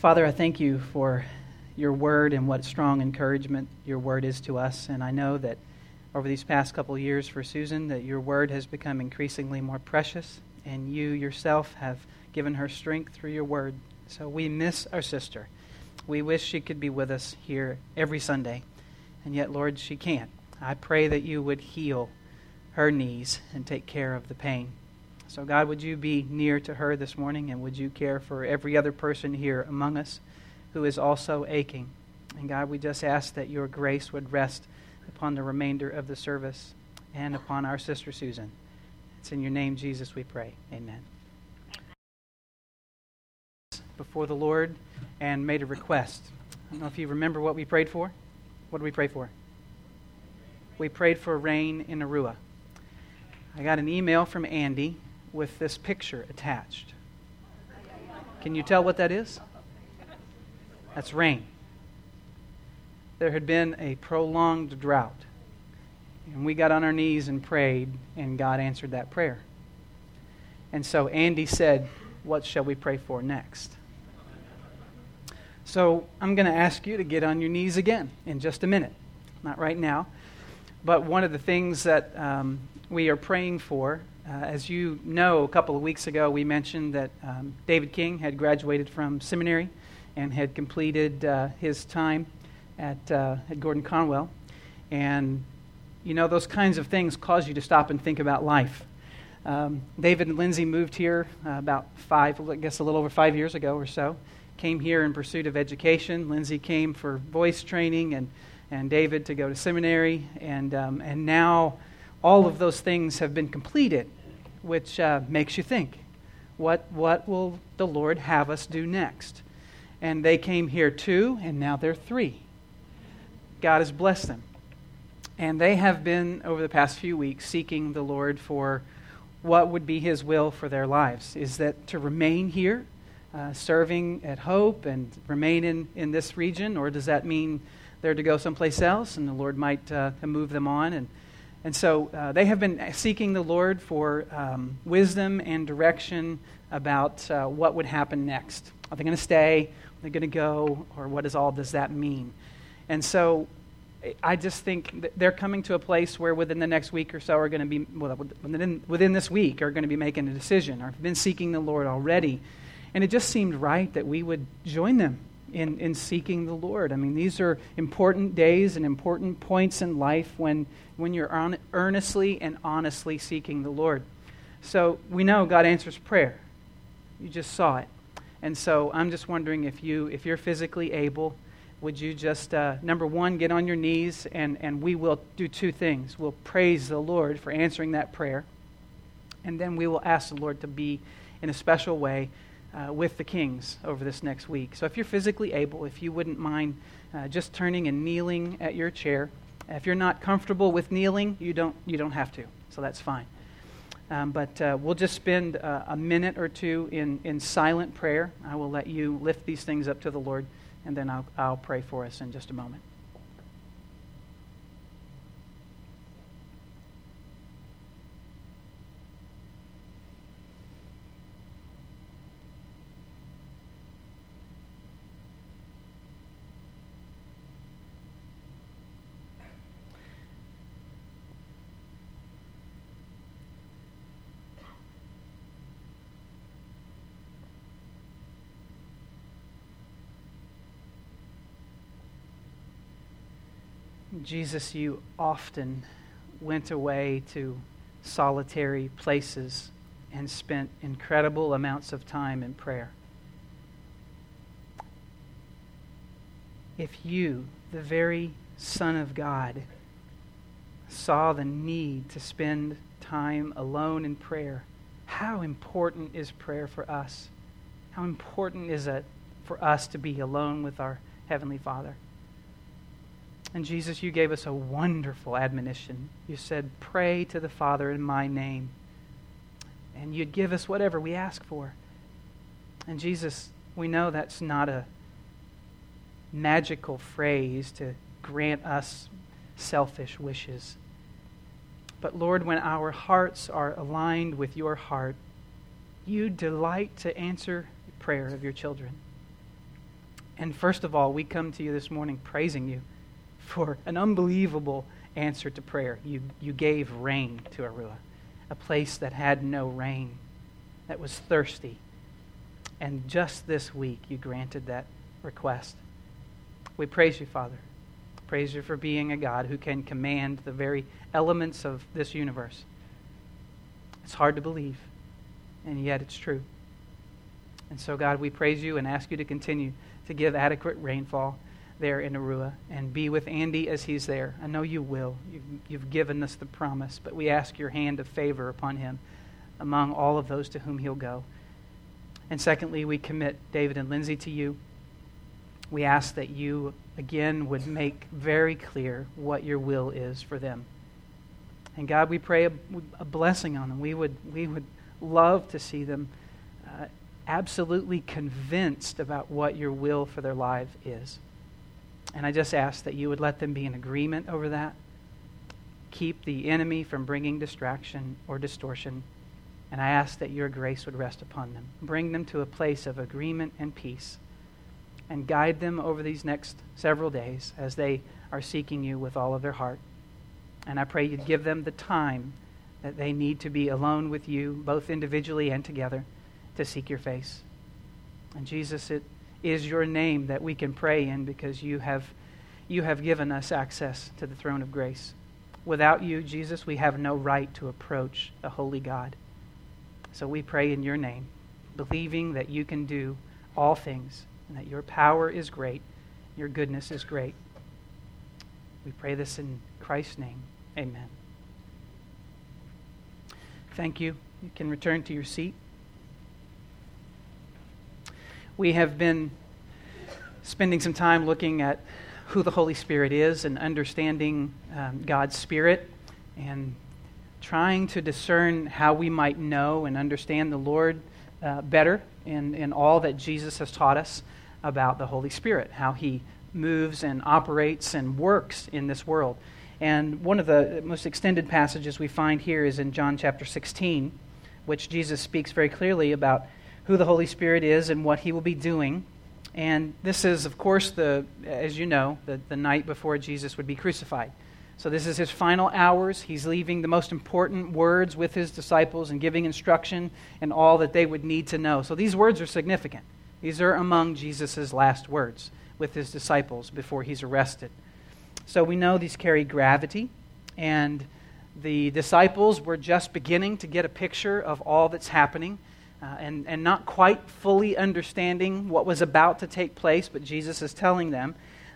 Father, I thank you for your word and what strong encouragement your word is to us. And I know that over these past couple of years for Susan, that your word has become increasingly more precious, and you yourself have given her strength through your word. So we miss our sister. We wish she could be with us here every Sunday, and yet, Lord, she can't. I pray that you would heal her knees and take care of the pain. So God, would you be near to her this morning, and would you care for every other person here among us who is also aching. And God, we just ask that your grace would rest upon the remainder of the service and upon our sister Susan. It's in your name, Jesus, we pray. Amen. Before the Lord and made a request. I don't know if you remember what we prayed for. What did we pray for? We prayed for rain in Arua. I got an email from Andy with this picture attached. Can you tell what that is? That's rain. There had been a prolonged drought, and we got on our knees and prayed, and God answered that prayer. And so Andy said, what shall we pray for next? So I'm going to ask you to get on your knees again in just a minute. Not right now. But one of the things that we are praying for, as you know, a couple of weeks ago we mentioned that David King had graduated from seminary and had completed his time at Gordon Conwell. And, you know, those kinds of things cause you to stop and think about life. David and Lindsay moved here about a little over 5 years ago or so. Came here in pursuit of education. Lindsay came for voice training, and David to go to seminary. And now all of those things have been completed, which makes you think, what will the Lord have us do next? And they came here 2, and now they're 3. God has blessed them. And they have been, over the past few weeks, seeking the Lord for what would be His will for their lives. Is that to remain here, serving at Hope and remain in this region, or does that mean they're to go someplace else and the Lord might move them on? And so they have been seeking the Lord for wisdom and direction about what would happen next. Are they going to stay? Are they going to go? Or what does that mean? And so I just think that they're coming to a place where within the next week or so are going to be, within this week are going to be making a decision, or have been seeking the Lord already. And it just seemed right that we would join them in seeking the Lord. I mean, these are important days and important points in life when you're earnestly and honestly seeking the Lord. So we know God answers prayer. You just saw it. And so I'm just wondering if you're physically able, would you just, number one, get on your knees, and we will do 2 things. We'll praise the Lord for answering that prayer, and then we will ask the Lord to be in a special way with the Kings over this next week. So if you're physically able, if you wouldn't mind just turning and kneeling at your chair. If you're not comfortable with kneeling, you don't have to, so that's fine. But we'll just spend a minute or 2 in silent prayer. I will let you lift these things up to the Lord, and then I'll pray for us in just a moment. Jesus, you often went away to solitary places and spent incredible amounts of time in prayer. If you, the very Son of God, saw the need to spend time alone in prayer, how important is prayer for us? How important is it for us to be alone with our Heavenly Father? And Jesus, you gave us a wonderful admonition. You said, pray to the Father in my name. And you'd give us whatever we ask for. And Jesus, we know that's not a magical phrase to grant us selfish wishes. But Lord, when our hearts are aligned with your heart, you delight to answer the prayer of your children. And first of all, we come to you this morning praising you for an unbelievable answer to prayer. You gave rain to Arua, a place that had no rain, that was thirsty. And just this week, you granted that request. We praise you, Father. Praise you for being a God who can command the very elements of this universe. It's hard to believe, and yet it's true. And so, God, we praise you and ask you to continue to give adequate rainfall there in Arua and be with Andy as he's there. I know you will. You've given us the promise, but we ask your hand of favor upon him among all of those to whom he'll go. And secondly, we commit David and Lindsay to you. We ask that you, again, would make very clear what your will is for them. And God, we pray a blessing on them. We would love to see them absolutely convinced about what your will for their life is. And I just ask that you would let them be in agreement over that. Keep the enemy from bringing distraction or distortion. And I ask that your grace would rest upon them. Bring them to a place of agreement and peace. And guide them over these next several days as they are seeking you with all of their heart. And I pray you'd give them the time that they need to be alone with you, both individually and together, to seek your face. And Jesus, it is your name that we can pray in because you have given us access to the throne of grace. Without you, Jesus, we have no right to approach a holy God. So we pray in your name, believing that you can do all things and that your power is great, your goodness is great. We pray this in Christ's name. Amen. Thank you. You can return to your seat. We have been spending some time looking at who the Holy Spirit is and understanding God's Spirit and trying to discern how we might know and understand the Lord better in all that Jesus has taught us about the Holy Spirit, how He moves and operates and works in this world. And one of the most extended passages we find here is in John chapter 16, which Jesus speaks very clearly about who the Holy Spirit is and what He will be doing. And this is, of course, as you know, the night before Jesus would be crucified. So this is His final hours. He's leaving the most important words with His disciples and giving instruction and all that they would need to know. So these words are significant. These are among Jesus' last words with His disciples before He's arrested. So we know these carry gravity, and the disciples were just beginning to get a picture of all that's happening. And not quite fully understanding what was about to take place, but Jesus is telling them.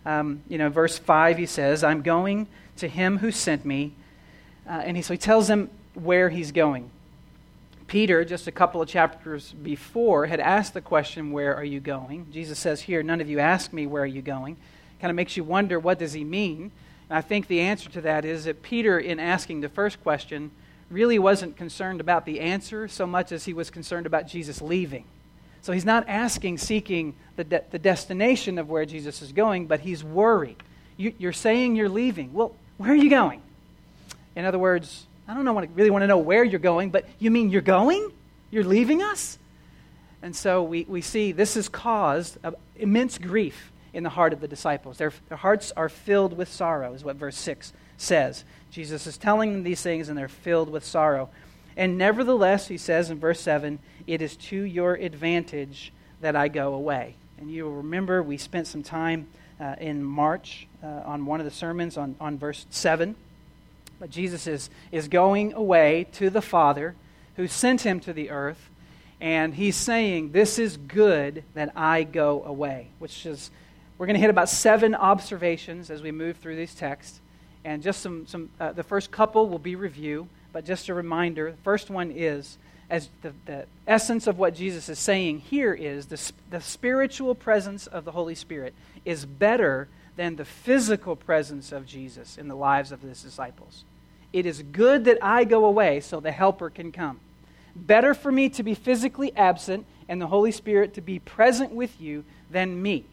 Verse 5, He says, I'm going to Him who sent me. And so He tells them where He's going. Peter, just a couple of chapters before, had asked the question, where are you going? Jesus says here, none of you ask me, where are you going? Kind of makes you wonder, what does He mean? And I think the answer to that is that Peter, in asking the first question, really wasn't concerned about the answer so much as he was concerned about Jesus leaving. So he's not seeking the destination of where Jesus is going, but he's worried. You're saying you're leaving. Well, where are you going? In other words, I don't really want to know where you're going, but you mean you're going? You're leaving us? And so we see this has caused immense grief in the heart of the disciples. Their hearts are filled with sorrow, is what verse 6 says. Jesus is telling them these things, and they're filled with sorrow. And nevertheless, He says in verse 7, it is to your advantage that I go away. And you'll remember we spent some time in March on one of the sermons on verse 7. But Jesus is going away to the Father who sent Him to the earth, and He's saying, this is good that I go away, which is, we're going to hit about 7 observations as we move through these texts. And just the first couple will be review, but just a reminder. The first one is, as the essence of what Jesus is saying here is, the spiritual presence of the Holy Spirit is better than the physical presence of Jesus in the lives of His disciples. It is good that I go away so the Helper can come. Better for me to be physically absent and the Holy Spirit to be present with you than me.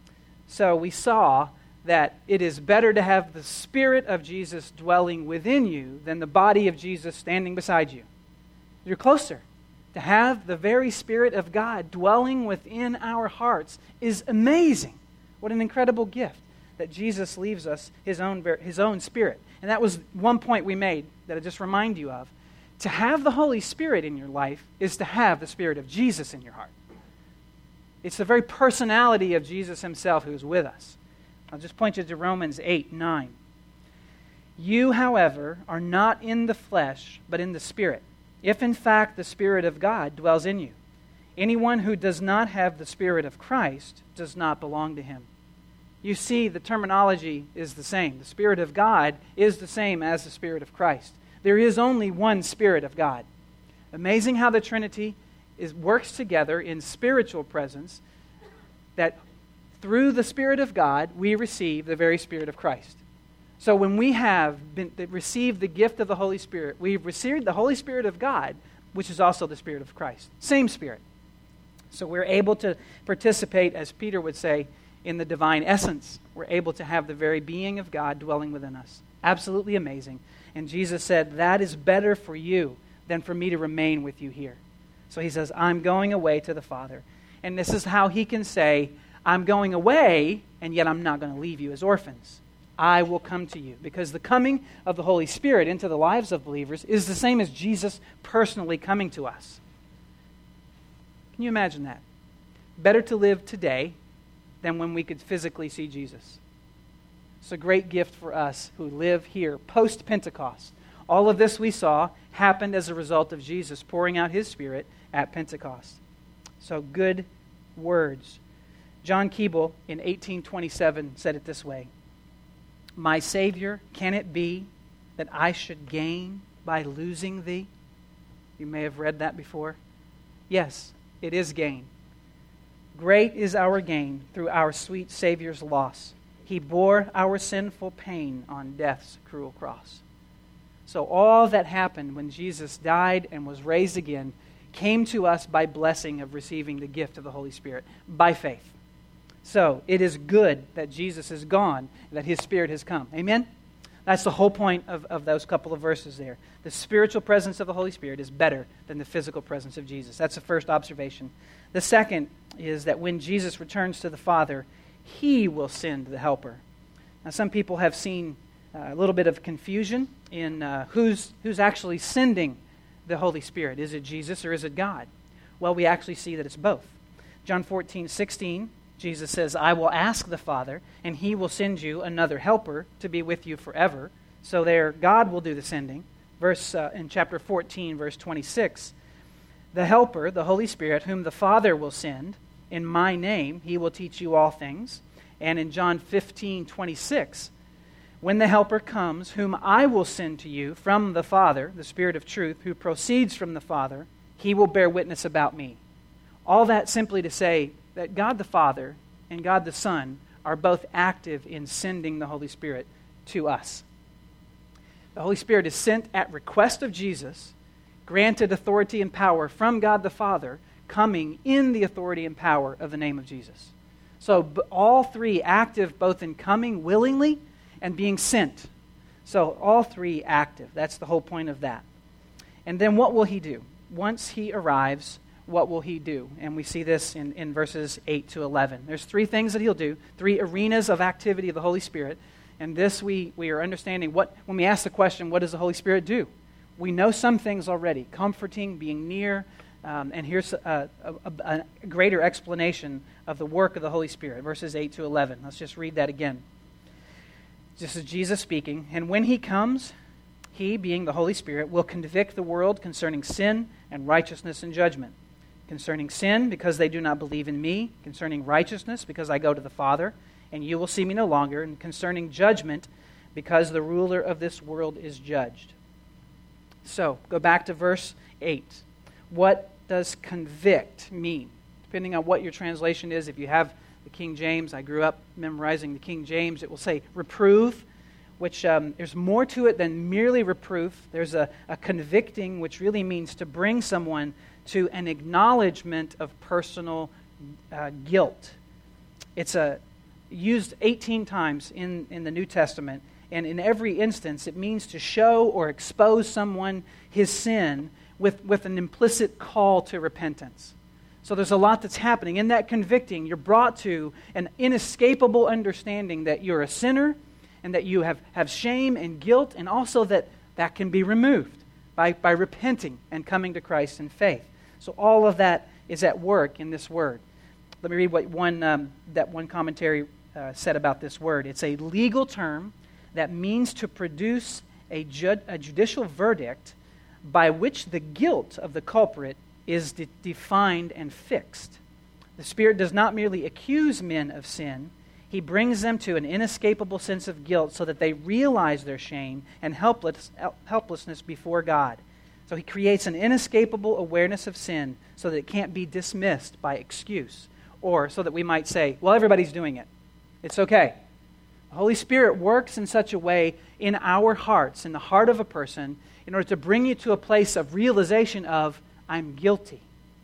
So we saw that it is better to have the Spirit of Jesus dwelling within you than the body of Jesus standing beside you. You're closer. To have the very Spirit of God dwelling within our hearts is amazing. What an incredible gift that Jesus leaves us his own Spirit. And that was one point we made that I just remind you of. To have the Holy Spirit in your life is to have the Spirit of Jesus in your heart. It's the very personality of Jesus himself who's with us. I'll just point you to Romans 8:9. You, however, are not in the flesh, but in the Spirit, if in fact the Spirit of God dwells in you. Anyone who does not have the Spirit of Christ does not belong to him. You see, the terminology is the same. The Spirit of God is the same as the Spirit of Christ. There is only one Spirit of God. Amazing how the Trinity works together in spiritual presence, that through the Spirit of God, we receive the very Spirit of Christ. So when we have received the gift of the Holy Spirit, we've received the Holy Spirit of God, which is also the Spirit of Christ. Same Spirit. So we're able to participate, as Peter would say, in the divine essence. We're able to have the very being of God dwelling within us. Absolutely amazing. And Jesus said, that is better for you than for me to remain with you here. So he says, I'm going away to the Father. And this is how he can say, I'm going away, and yet I'm not going to leave you as orphans. I will come to you. Because the coming of the Holy Spirit into the lives of believers is the same as Jesus personally coming to us. Can you imagine that? Better to live today than when we could physically see Jesus. It's a great gift for us who live here post-Pentecost. All of this we saw happened as a result of Jesus pouring out his Spirit at Pentecost. So good words. John Keble in 1827 said it this way, My Savior, can it be that I should gain by losing thee? You may have read that before. Yes, it is gain. Great is our gain through our sweet Savior's loss. He bore our sinful pain on death's cruel cross. So all that happened when Jesus died and was raised again came to us by blessing of receiving the gift of the Holy Spirit, by faith. So it is good that Jesus is gone, that his Spirit has come. Amen? That's the whole point of those couple of verses there. The spiritual presence of the Holy Spirit is better than the physical presence of Jesus. That's the first observation. The second is that when Jesus returns to the Father, he will send the Helper. Now, some people have seen a little bit of confusion in who's actually sending the Holy Spirit. Is it Jesus or is it God? Well, we actually see that it's both. John 14:16, Jesus says, I will ask the Father, and he will send you another helper to be with you forever. So there, God will do the sending. In chapter 14, verse 26, the Helper, the Holy Spirit, whom the Father will send, in my name, he will teach you all things. And in John 15:26, when the Helper comes, whom I will send to you from the Father, the Spirit of truth, who proceeds from the Father, he will bear witness about me. All that simply to say that God the Father and God the Son are both active in sending the Holy Spirit to us. The Holy Spirit is sent at request of Jesus, granted authority and power from God the Father, coming in the authority and power of the name of Jesus. So all three active both in coming willingly and being sent. So all three active. That's the whole point of that. And then what will he do? Once he arrives, what will he do? And we see this in verses 8 to 11. There's three things that he'll do, three arenas of activity of the Holy Spirit. And this we are understanding when we ask the question, what does the Holy Spirit do? We know some things already, comforting, being near, and here's a greater explanation of the work of the Holy Spirit, verses 8 to 11. Let's just read that again. This is Jesus speaking. And when he comes, he, being the Holy Spirit, will convict the world concerning sin and righteousness and judgment. Concerning sin, because they do not believe in me. Concerning righteousness, because I go to the Father, and you will see me no longer. And concerning judgment, because the ruler of this world is judged. So, go back to verse 8. What does convict mean? Depending on what your translation is, if you have the King James, I grew up memorizing the King James, it will say reprove, which there's more to it than merely reproof. There's a convicting, which really means to bring someone to an acknowledgement of personal guilt. It's used 18 times in the New Testament, and in every instance it means to show or expose someone his sin with an implicit call to repentance. So there's a lot that's happening. In that convicting, you're brought to an inescapable understanding that you're a sinner and that you have shame and guilt, and also that can be removed by repenting and coming to Christ in faith. So all of that is at work in this word. Let me read what one commentary said about this word. It's a legal term that means to produce a judicial verdict by which the guilt of the culprit is defined and fixed. The Spirit does not merely accuse men of sin, He brings them to an inescapable sense of guilt so that they realize their shame and helplessness before God. So He creates an inescapable awareness of sin so that it can't be dismissed by excuse, or so that we might say, well, everybody's doing it. It's okay. The Holy Spirit works in such a way in our hearts, in the heart of a person, in order to bring you to a place of realization of, I'm guilty.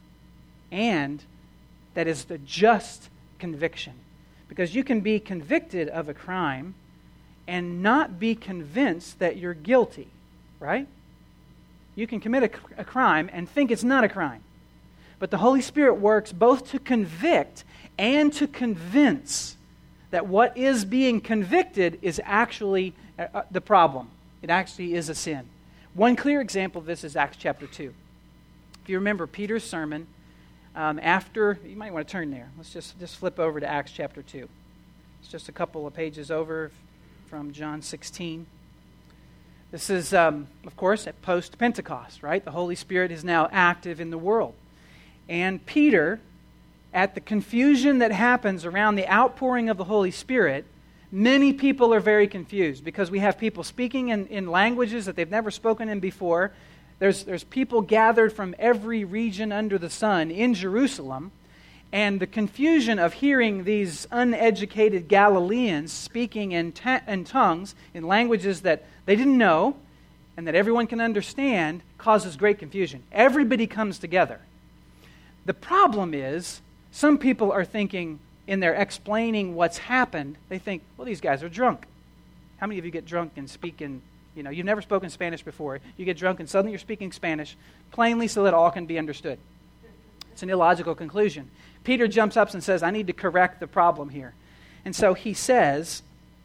And that is the just conviction. Because you can be convicted of a crime and not be convinced that you're guilty, right? You can commit a crime and think it's not a crime. But the Holy Spirit works both to convict and to convince that what is being convicted is actually the problem. It actually is a sin. One clear example of this is Acts chapter 2. If you remember Peter's sermon, after, you might want to turn there. Let's just flip over to Acts chapter 2. It's just a couple of pages over from John 16. This is, of course, at post-Pentecost, right? The Holy Spirit is now active in the world. And Peter, at the confusion that happens around the outpouring of the Holy Spirit, many people are very confused because we have people speaking in languages that they've never spoken in before. There's people gathered from every region under the sun in Jerusalem, and the confusion of hearing these uneducated Galileans speaking in tongues, in languages that they didn't know and that everyone can understand, causes great confusion. Everybody comes together. The problem is, some people are thinking, in their explaining what's happened, they think, well, these guys are drunk. How many of you get drunk and speak in, you've never spoken Spanish before. You get drunk and suddenly you're speaking Spanish plainly so that all can be understood. It's an illogical conclusion. Peter jumps up and says, I need to correct the problem here. And so he says,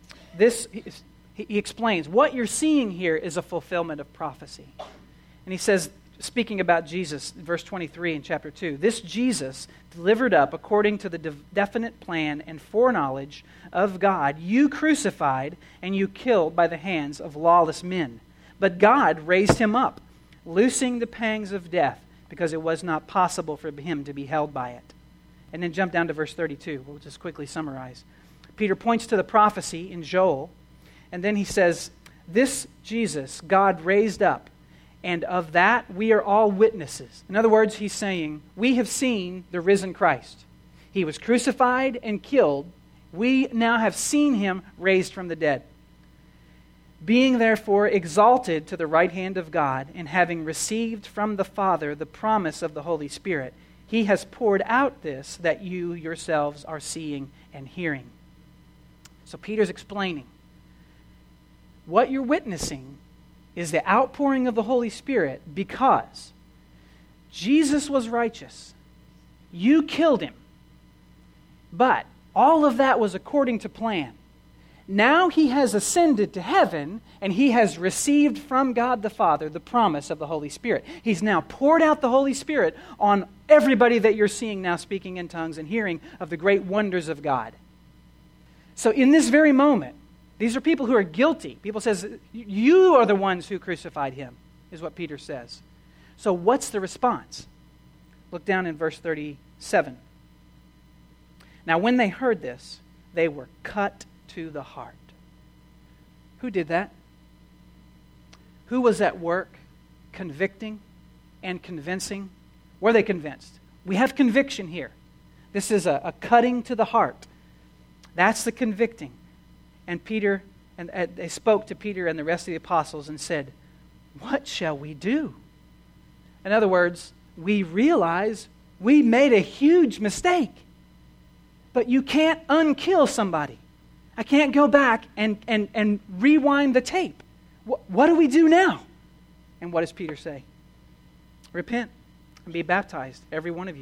he explains, what you're seeing here is a fulfillment of prophecy. And he says, speaking about Jesus, verse 23 in chapter 2, this Jesus delivered up according to the definite plan and foreknowledge of God, you crucified and you killed by the hands of lawless men. But God raised him up, loosing the pangs of death, because it was not possible for him to be held by it. And then jump down to verse 32. We'll just quickly summarize. Peter points to the prophecy in Joel, and then he says, this Jesus God raised up, and of that we are all witnesses. In other words, he's saying, we have seen the risen Christ. He was crucified and killed. We now have seen him raised from the dead. Being therefore exalted to the right hand of God, and having received from the Father the promise of the Holy Spirit, he has poured out this that you yourselves are seeing and hearing. So Peter's explaining, what you're witnessing is the outpouring of the Holy Spirit because Jesus was righteous. You killed him. But all of that was according to plan. Now he has ascended to heaven, and he has received from God the Father the promise of the Holy Spirit. He's now poured out the Holy Spirit on everybody that you're seeing now speaking in tongues and hearing of the great wonders of God. So in this very moment, these are people who are guilty. People says, you are the ones who crucified him, is what Peter says. So what's the response? Look down in verse 37. Now when they heard this, they were cut to the heart. Who did that? Who was at work convicting and convincing? Were they convinced? We have conviction here. This is a cutting to the heart. That's the convicting. And Peter, and they spoke to Peter and the rest of the apostles and said, what shall we do? In other words, we realize we made a huge mistake. But you can't unkill somebody. I can't go back and rewind the tape. What do we do now? And what does Peter say? Repent and be baptized, every one of you,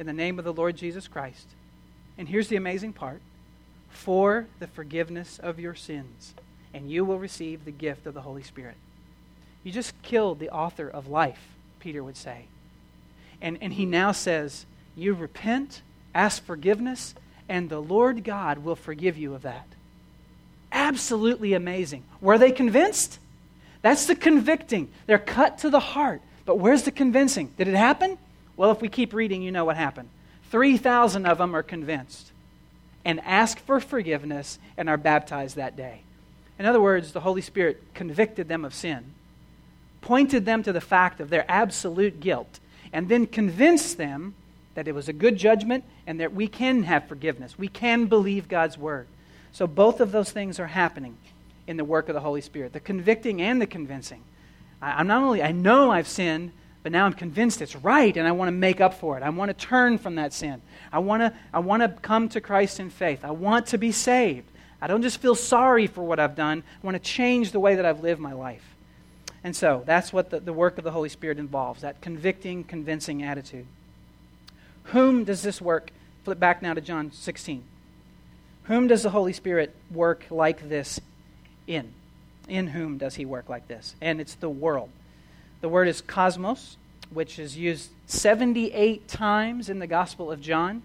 in the name of the Lord Jesus Christ. And here's the amazing part. For the forgiveness of your sins, and you will receive the gift of the Holy Spirit. You just killed the author of life, Peter would say. And he now says, you repent, ask forgiveness, and the Lord God will forgive you of that. Absolutely amazing. Were they convinced? That's the convicting. They're cut to the heart. But where's the convincing? Did it happen? Well, if we keep reading, you know what happened. 3,000 of them are convinced and ask for forgiveness and are baptized that day. In other words, the Holy Spirit convicted them of sin, pointed them to the fact of their absolute guilt, and then convinced them that it was a good judgment and that we can have forgiveness. We can believe God's word. So both of those things are happening in the work of the Holy Spirit, the convicting and the convincing. I know I've sinned, but now I'm convinced it's right, and I want to make up for it. I want to turn from that sin. I want to come to Christ in faith. I want to be saved. I don't just feel sorry for what I've done. I want to change the way that I've lived my life. And so that's what the work of the Holy Spirit involves, that convicting, convincing attitude. Whom does this work? Flip back now to John 16. Whom does the Holy Spirit work like this in? In whom does he work like this? And it's the world. The word is cosmos, which is used 78 times in the Gospel of John.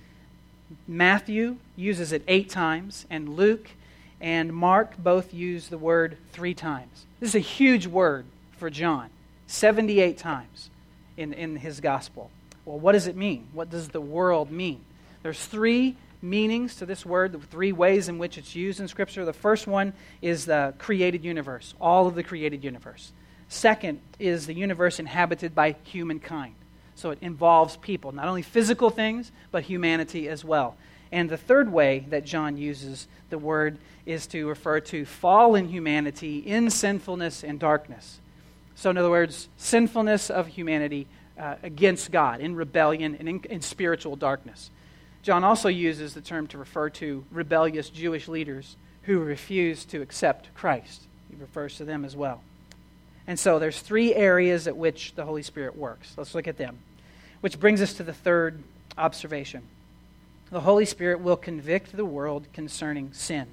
Matthew uses it 8 times, and Luke and Mark both use the word 3 times. This is a huge word for John, 78 times in his Gospel. Well, what does it mean? What does the world mean? There's 3 meanings to this word, the 3 ways in which it's used in Scripture. The first one is the created universe, all of the created universe. Second is the universe inhabited by humankind. So it involves people, not only physical things, but humanity as well. And the third way that John uses the word is to refer to fallen humanity in sinfulness and darkness. So in other words, sinfulness of humanity against God, in rebellion and in spiritual darkness. John also uses the term to refer to rebellious Jewish leaders who refuse to accept Christ. He refers to them as well. And so there's 3 areas at which the Holy Spirit works. Let's look at them. Which brings us to the third observation. The Holy Spirit will convict the world concerning sin.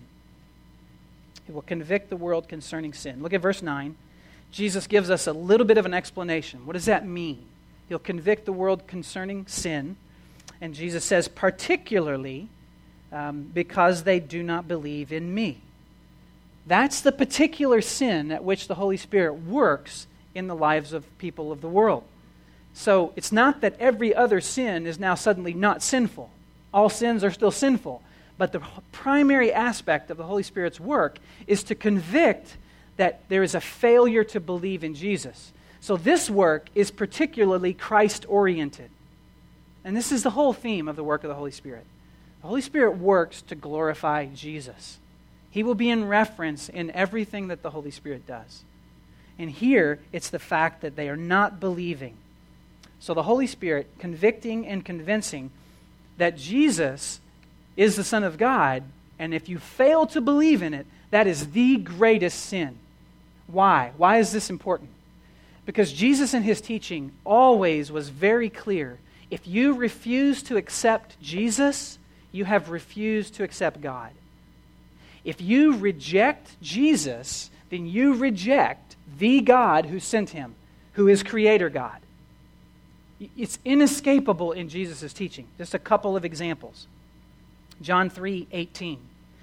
He will convict the world concerning sin. Look at verse 9. Jesus gives us a little bit of an explanation. What does that mean? He'll convict the world concerning sin. And Jesus says, particularly because they do not believe in me. That's the particular sin at which the Holy Spirit works in the lives of people of the world. So it's not that every other sin is now suddenly not sinful. All sins are still sinful. But the primary aspect of the Holy Spirit's work is to convict that there is a failure to believe in Jesus. So this work is particularly Christ-oriented. And this is the whole theme of the work of the Holy Spirit. The Holy Spirit works to glorify Jesus. He will be in reference in everything that the Holy Spirit does. And here, it's the fact that they are not believing. So the Holy Spirit convicting and convincing that Jesus is the Son of God, and if you fail to believe in it, that is the greatest sin. Why? Why is this important? Because Jesus in his teaching always was very clear. If you refuse to accept Jesus, you have refused to accept God. If you reject Jesus, then you reject the God who sent him, who is Creator God. It's inescapable in Jesus' teaching. Just a couple of examples. John 3:18.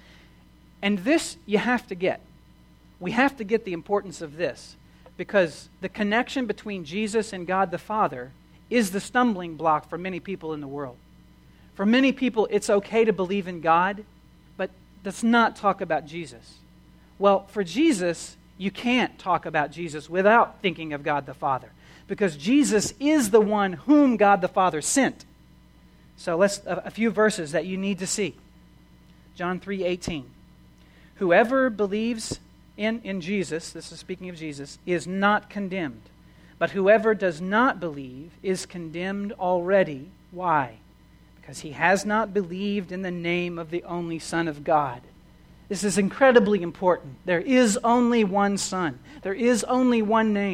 And this you have to get. We have to get the importance of this, because the connection between Jesus and God the Father is the stumbling block for many people in the world. For many people, it's okay to believe in God, but let's not talk about Jesus. Well, for Jesus, you can't talk about Jesus without thinking of God the Father, because Jesus is the one whom God the Father sent. So a few verses that you need to see. John 3:18. Whoever believes in Jesus, this is speaking of Jesus, is not condemned. But whoever does not believe is condemned already. Why? Because he has not believed in the name of the only Son of God. This is incredibly important. There is only one Son. There is only one name.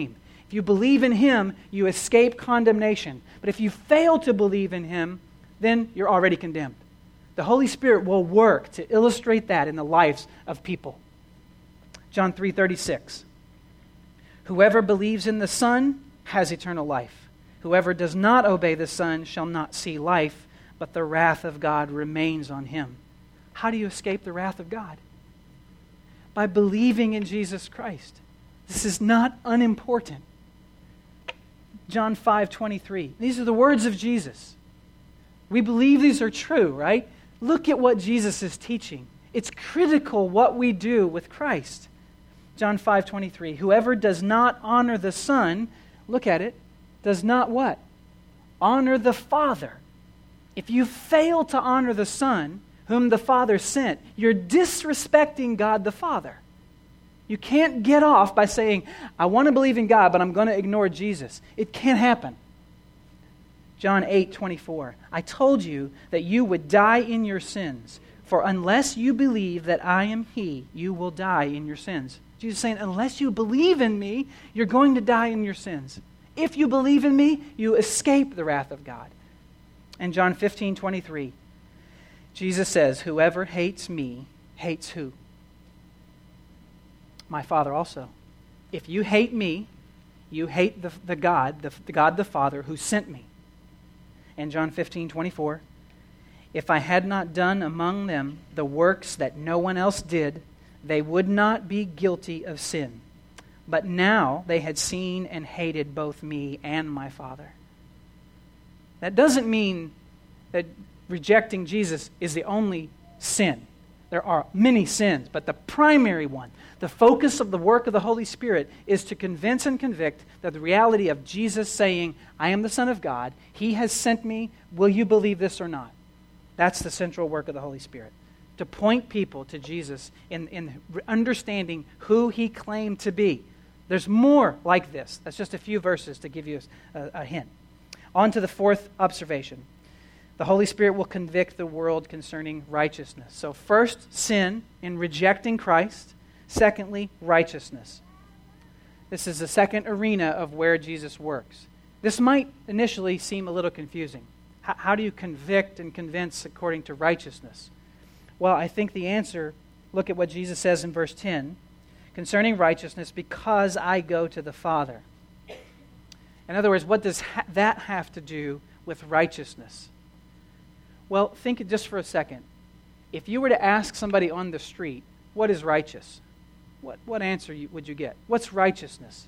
If you believe in Him, you escape condemnation. But if you fail to believe in Him, then you're already condemned. The Holy Spirit will work to illustrate that in the lives of people. John 3:36. Whoever believes in the Son has eternal life. Whoever does not obey the Son shall not see life, but the wrath of God remains on him. How do you escape the wrath of God? By believing in Jesus Christ. This is not unimportant. John 5:23. These are the words of Jesus. We believe these are true, right? Look at what Jesus is teaching. It's critical what we do with Christ. John 5:23. Whoever does not honor the Son, look at it, does not what? Honor the Father. If you fail to honor the Son, whom the Father sent, you're disrespecting God the Father. You can't get off by saying, I want to believe in God, but I'm going to ignore Jesus. It can't happen. John 8:24. I told you that you would die in your sins, for unless you believe that I am He, you will die in your sins. Jesus is saying, unless you believe in me, you're going to die in your sins. If you believe in me, you escape the wrath of God. And John 15:23. Jesus says, whoever hates me hates who? My Father also. If you hate me, you hate the God the Father who sent me. And John 15:24. If I had not done among them the works that no one else did, they would not be guilty of sin. But now they had seen and hated both me and my Father. That doesn't mean that rejecting Jesus is the only sin. There are many sins, but the primary one, the focus of the work of the Holy Spirit, is to convince and convict that the reality of Jesus saying, I am the Son of God, He has sent me, will you believe this or not? That's the central work of the Holy Spirit. To point people to Jesus in understanding who He claimed to be. There's more like this. That's just a few verses to give you a hint. On to the fourth observation. The Holy Spirit will convict the world concerning righteousness. So first, sin in rejecting Christ. Secondly, righteousness. This is the second arena of where Jesus works. This might initially seem a little confusing. How do you convict and convince according to righteousness? Well, I think the answer, look at what Jesus says in verse 10, concerning righteousness, because I go to the Father. In other words, what does that have to do with righteousness? Well, think just for a second. If you were to ask somebody on the street, what is righteous? What answer would you get? What's righteousness?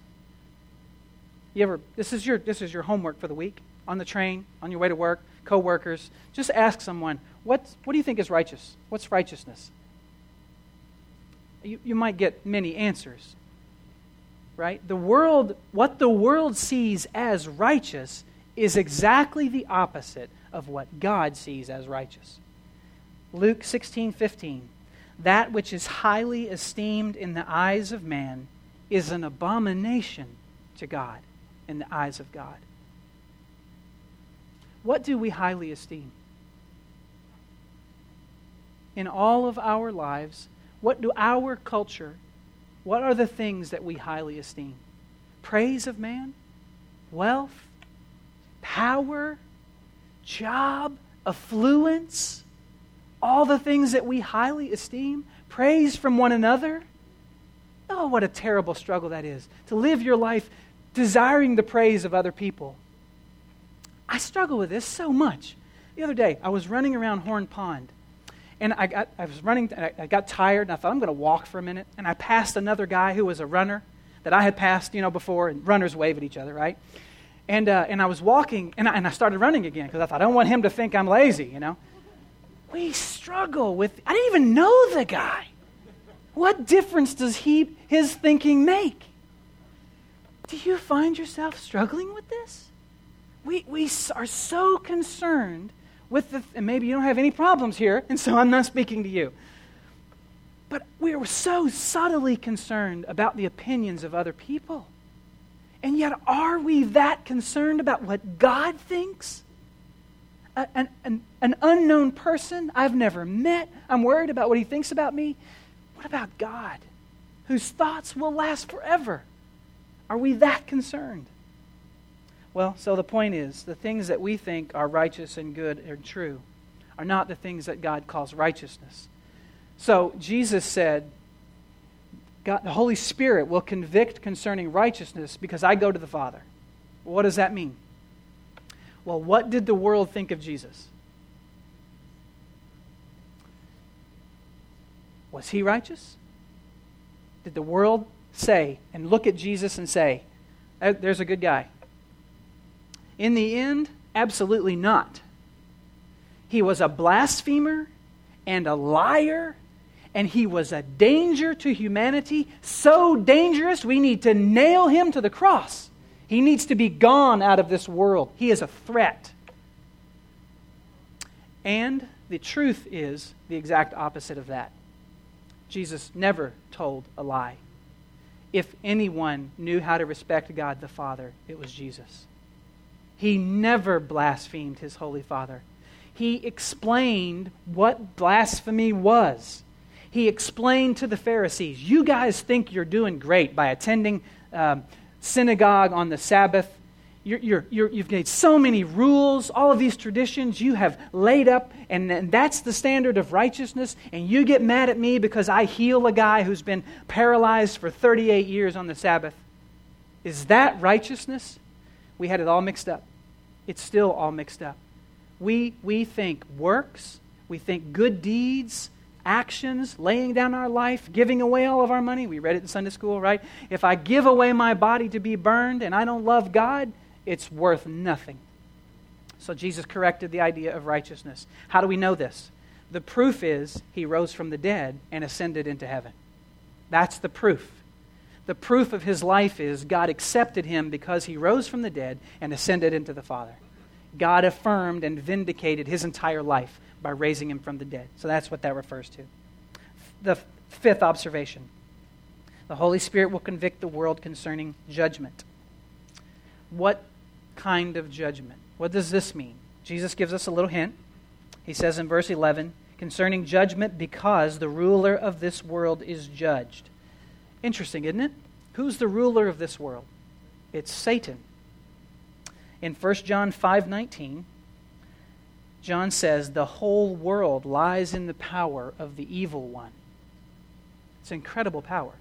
This is your homework for the week. On the train, on your way to work, co-workers, just ask someone, what do you think is righteous? What's righteousness? You might get many answers, right? What the world sees as righteous is exactly the opposite of what God sees as righteous. Luke 16:15. That which is highly esteemed in the eyes of man is an abomination to God in the eyes of God. What do we highly esteem? In all of our lives, what do our culture, what are the things that we highly esteem? Praise of man? Wealth? Power? Job? Affluence? All the things that we highly esteem? Praise from one another? Oh, what a terrible struggle that is, to live your life desiring the praise of other people. I struggle with this so much. The other day, I was running around Horn Pond, and I got tired, and I thought, I'm going to walk for a minute, and I passed another guy who was a runner that I had passed, before, and runners wave at each other, right? And I was walking, and I started running again, because I thought, I don't want him to think I'm lazy, We struggle with, I didn't even know the guy. What difference does his thinking make? Do you find yourself struggling with this? We are so concerned with and maybe you don't have any problems here, and so I'm not speaking to you. But we are so subtly concerned about the opinions of other people. And yet, are we that concerned about what God thinks? An unknown person I've never met, I'm worried about what he thinks about me. What about God, whose thoughts will last forever? Are we that concerned? Well, so the point is, the things that we think are righteous and good and true are not the things that God calls righteousness. So Jesus said, God, the Holy Spirit will convict concerning righteousness because I go to the Father. What does that mean? Well, what did the world think of Jesus? Was he righteous? Did the world say and look at Jesus and say, there's a good guy? In the end, absolutely not. He was a blasphemer and a liar, and he was a danger to humanity, so dangerous we need to nail him to the cross. He needs to be gone out of this world. He is a threat. And the truth is the exact opposite of that. Jesus never told a lie. If anyone knew how to respect God the Father, it was Jesus. He never blasphemed his Holy Father. He explained what blasphemy was. He explained to the Pharisees, you guys think you're doing great by attending synagogue on the Sabbath. You've made so many rules, all of these traditions you have laid up, and that's the standard of righteousness, and you get mad at me because I heal a guy who's been paralyzed for 38 years on the Sabbath. Is that righteousness? We had it all mixed up. It's still all mixed up. We think works, we think good deeds, actions, laying down our life, giving away all of our money. We read it in Sunday school, right? If I give away my body to be burned and I don't love God, it's worth nothing. So Jesus corrected the idea of righteousness. How do we know this? The proof is he rose from the dead and ascended into heaven. That's the proof. The proof of his life is God accepted him because he rose from the dead and ascended into the Father. God affirmed and vindicated his entire life by raising him from the dead. So that's what that refers to. The fifth observation. The Holy Spirit will convict the world concerning judgment. What kind of judgment? What does this mean? Jesus gives us a little hint. He says in verse 11, concerning judgment because the ruler of this world is judged. Interesting, isn't it? Who's the ruler of this world? It's Satan. In 1 John 5:19, John says, the whole world lies in the power of the evil one. It's incredible power.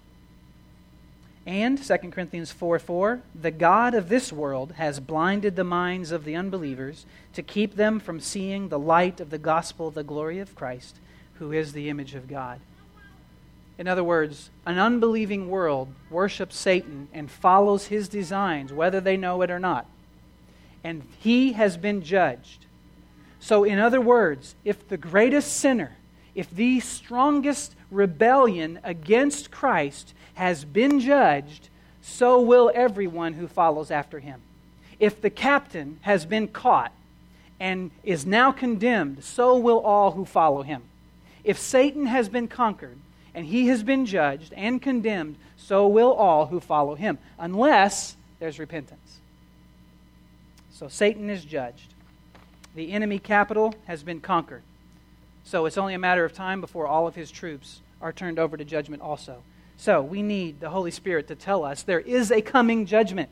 And 2 Corinthians 4:4, the God of this world has blinded the minds of the unbelievers to keep them from seeing the light of the gospel of the glory of Christ, who is the image of God. In other words, an unbelieving world worships Satan and follows his designs, whether they know it or not. And he has been judged. So in other words, if the greatest sinner, if the strongest rebellion against Christ has been judged, so will everyone who follows after him. If the captain has been caught and is now condemned, so will all who follow him. If Satan has been conquered and he has been judged and condemned, so will all who follow him, unless there's repentance. So Satan is judged. The enemy capital has been conquered. So it's only a matter of time before all of his troops are turned over to judgment also. So we need the Holy Spirit to tell us there is a coming judgment.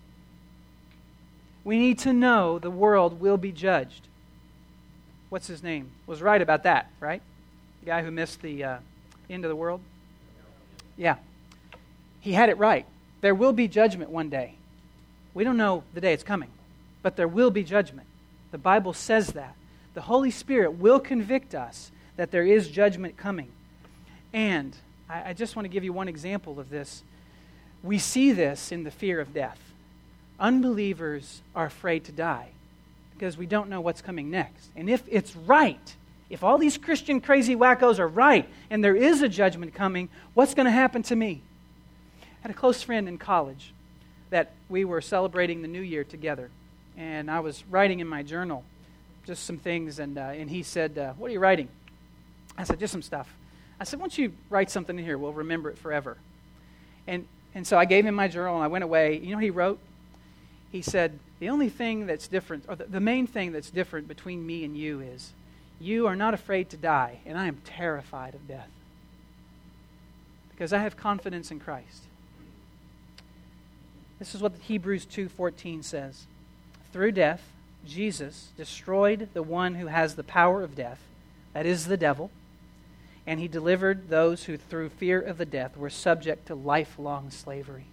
We need to know the world will be judged. What's his name? Was right about that, right? The guy who missed the end of the world? Yeah. He had it right. There will be judgment one day. We don't know the day it's coming, but there will be judgment. The Bible says that. The Holy Spirit will convict us that there is judgment coming. And I just want to give you one example of this. We see this in the fear of death. Unbelievers are afraid to die because we don't know what's coming next. And if it's right, if all these Christian crazy wackos are right and there is a judgment coming, what's going to happen to me? I had a close friend in college that we were celebrating the New Year together. And I was writing in my journal just some things, and he said, what are you writing? I said, just some stuff. I said, why don't you write something in here? We'll remember it forever. And so I gave him my journal, and I went away. You know what he wrote? He said, the only thing that's different, or the main thing that's different between me and you is you are not afraid to die, and I am terrified of death because I have confidence in Christ. This is what Hebrews 2:14 says. Through death, Jesus destroyed the one who has the power of death, that is the devil, and he delivered those who through fear of the death were subject to lifelong slavery.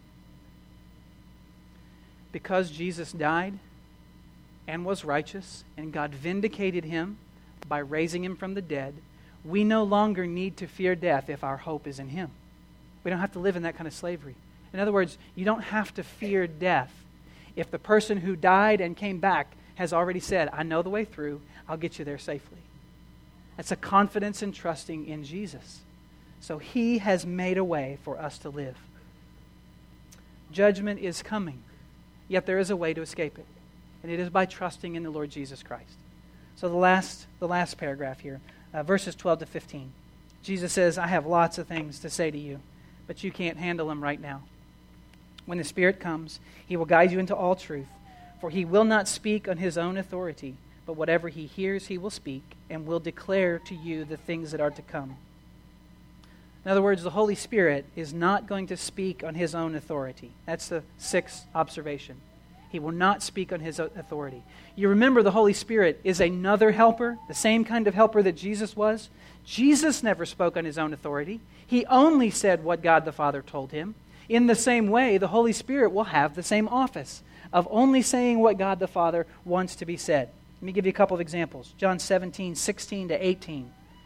Because Jesus died and was righteous, and God vindicated him by raising him from the dead, we no longer need to fear death if our hope is in him. We don't have to live in that kind of slavery. In other words, you don't have to fear death if the person who died and came back has already said, I know the way through, I'll get you there safely. That's a confidence in trusting in Jesus. So he has made a way for us to live. Judgment is coming, yet there is a way to escape it, and it is by trusting in the Lord Jesus Christ. So the last paragraph here, verses 12 to 15. Jesus says, I have lots of things to say to you, but you can't handle them right now. When the Spirit comes, he will guide you into all truth, for he will not speak on his own authority, but whatever he hears he will speak, and will declare to you the things that are to come. In other words, the Holy Spirit is not going to speak on his own authority. That's the sixth observation. He will not speak on his authority. You remember the Holy Spirit is another helper, the same kind of helper that Jesus was. Jesus never spoke on his own authority. He only said what God the Father told him. In the same way, the Holy Spirit will have the same office of only saying what God the Father wants to be said. Let me give you a couple of examples. John 17:16 to 18.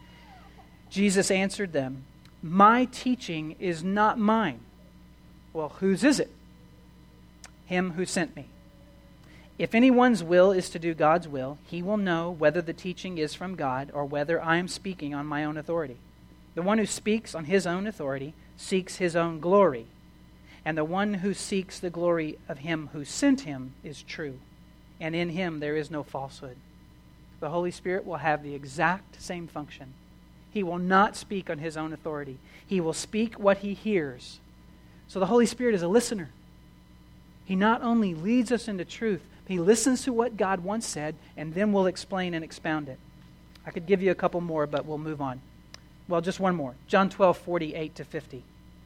Jesus answered them, my teaching is not mine. Well, whose is it? Him who sent me. If anyone's will is to do God's will, he will know whether the teaching is from God or whether I am speaking on my own authority. The one who speaks on his own authority seeks his own glory, and the one who seeks the glory of him who sent him is true, and in him there is no falsehood. The Holy Spirit will have the exact same function. He will not speak on his own authority. He will speak what he hears. So the Holy Spirit is a listener. He not only leads us into truth, he listens to what God once said, and then will explain and expound it. I could give you a couple more, but we'll move on. Well, just one more. John 12:48 to 50.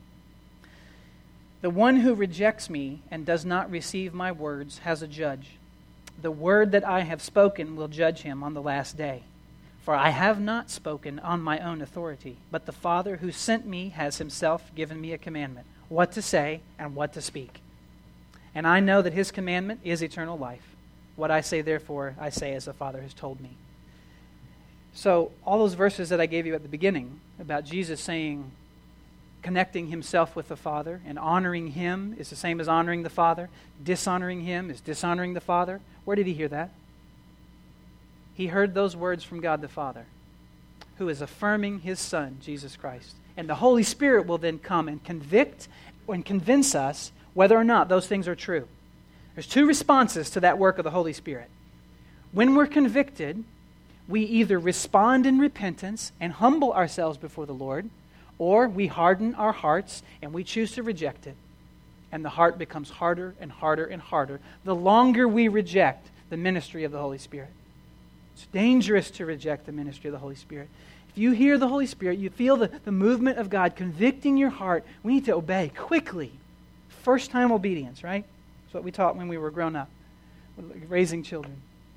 The one who rejects me and does not receive my words has a judge. The word that I have spoken will judge him on the last day. For I have not spoken on my own authority, but the Father who sent me has himself given me a commandment, what to say and what to speak. And I know that his commandment is eternal life. What I say, therefore, I say as the Father has told me. So all those verses that I gave you at the beginning about Jesus saying, connecting himself with the Father and honoring him is the same as honoring the Father. Dishonoring him is dishonoring the Father. Where did he hear that? He heard those words from God the Father, who is affirming his Son, Jesus Christ. And the Holy Spirit will then come and convict and convince us whether or not those things are true. There's two responses to that work of the Holy Spirit. When we're convicted, we either respond in repentance and humble ourselves before the Lord, or we harden our hearts and we choose to reject it. And the heart becomes harder and harder and harder the longer we reject the ministry of the Holy Spirit. It's dangerous to reject the ministry of the Holy Spirit. If you hear the Holy Spirit, you feel the movement of God convicting your heart, we need to obey quickly. First time obedience, right? That's what we taught when we were grown up, raising children.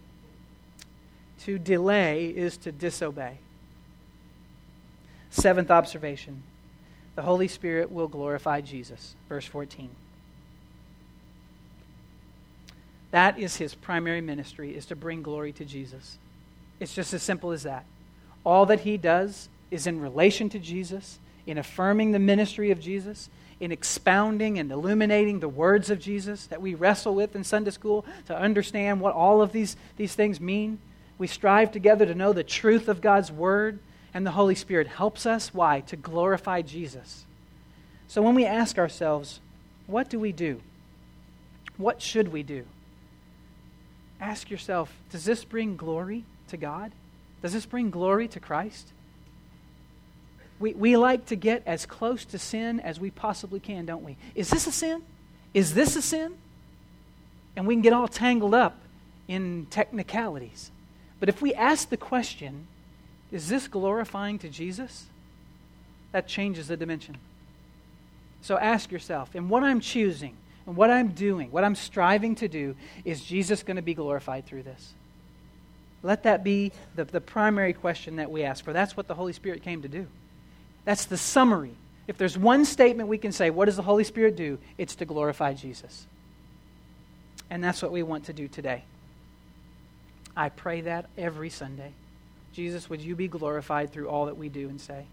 To delay is to disobey. Seventh observation, the Holy Spirit will glorify Jesus. Verse 14. That is his primary ministry, is to bring glory to Jesus. It's just as simple as that. All that he does is in relation to Jesus, in affirming the ministry of Jesus, in expounding and illuminating the words of Jesus that we wrestle with in Sunday school to understand what all of these things mean. We strive together to know the truth of God's Word, and the Holy Spirit helps us. Why? To glorify Jesus. So when we ask ourselves, what do we do? What should we do? Ask yourself, does this bring glory to God? Does this bring glory to Christ? We like to get as close to sin as we possibly can, don't we? Is this a sin? Is this a sin? And we can get all tangled up in technicalities. But if we ask the question, is this glorifying to Jesus? That changes the dimension. So ask yourself, in what I'm choosing, And what I'm doing, what I'm striving to do, is Jesus going to be glorified through this? Let that be the primary question that we ask, for that's what the Holy Spirit came to do. That's the summary. If there's one statement we can say, what does the Holy Spirit do? It's to glorify Jesus. And that's what we want to do today. I pray that every Sunday. Jesus, would you be glorified through all that we do and say?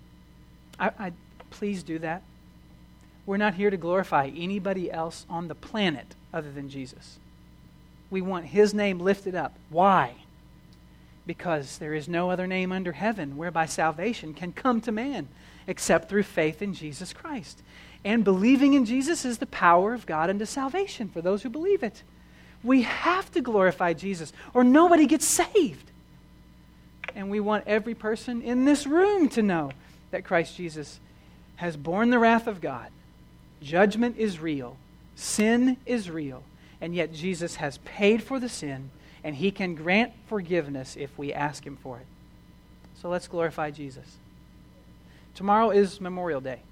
Please do that. We're not here to glorify anybody else on the planet other than Jesus. We want his name lifted up. Why? Because there is no other name under heaven whereby salvation can come to man except through faith in Jesus Christ. And believing in Jesus is the power of God unto salvation for those who believe it. We have to glorify Jesus or nobody gets saved. And we want every person in this room to know that Christ Jesus has borne the wrath of God. Judgment is real. Sin is real. And yet Jesus has paid for the sin, and he can grant forgiveness if we ask him for it. So let's glorify Jesus. Tomorrow is Memorial Day.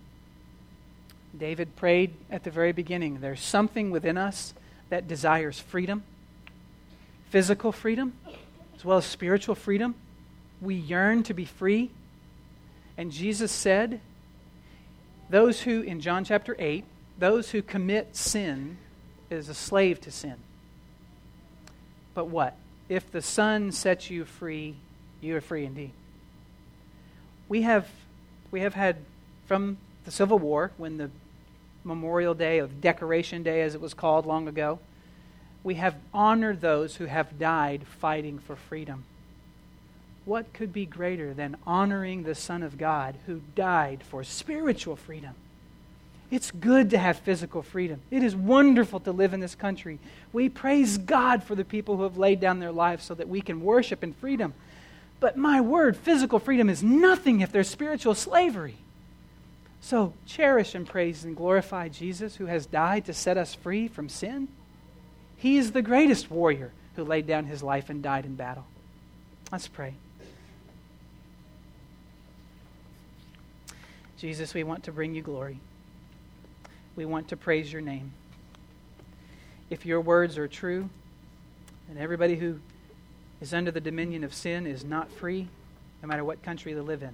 David prayed at the very beginning, there's something within us that desires freedom, physical freedom, as well as spiritual freedom. We yearn to be free. And Jesus said, those who, in John chapter 8, those who commit sin is a slave to sin. But what? If the Son sets you free, you are free indeed. We have had, from the Civil War, when the Memorial Day, of Decoration Day as it was called long ago, we have honored those who have died fighting for freedom. What could be greater than honoring the Son of God who died for spiritual freedom? It's good to have physical freedom. It is wonderful to live in this country. We praise God for the people who have laid down their lives so that we can worship in freedom. But my word, physical freedom is nothing if there's spiritual slavery. So cherish and praise and glorify Jesus who has died to set us free from sin. He is the greatest warrior who laid down his life and died in battle. Let's pray. Jesus, we want to bring you glory. We want to praise your name. If your words are true, and everybody who is under the dominion of sin is not free, no matter what country they live in.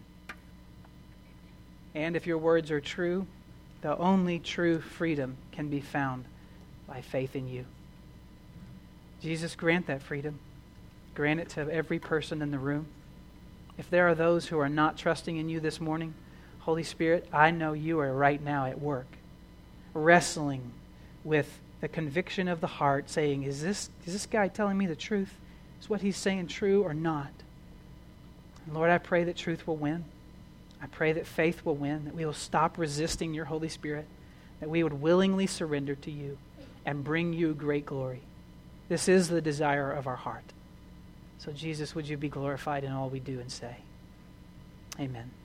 And if your words are true, the only true freedom can be found by faith in you. Jesus, grant that freedom. Grant it to every person in the room. If there are those who are not trusting in you this morning, Holy Spirit, I know you are right now at work, wrestling with the conviction of the heart, saying, is this guy telling me the truth? Is what he's saying true or not? And Lord, I pray that truth will win. I pray that faith will win, that we will stop resisting your Holy Spirit, that we would willingly surrender to you and bring you great glory. This is the desire of our heart. So Jesus, would you be glorified in all we do and say? Amen.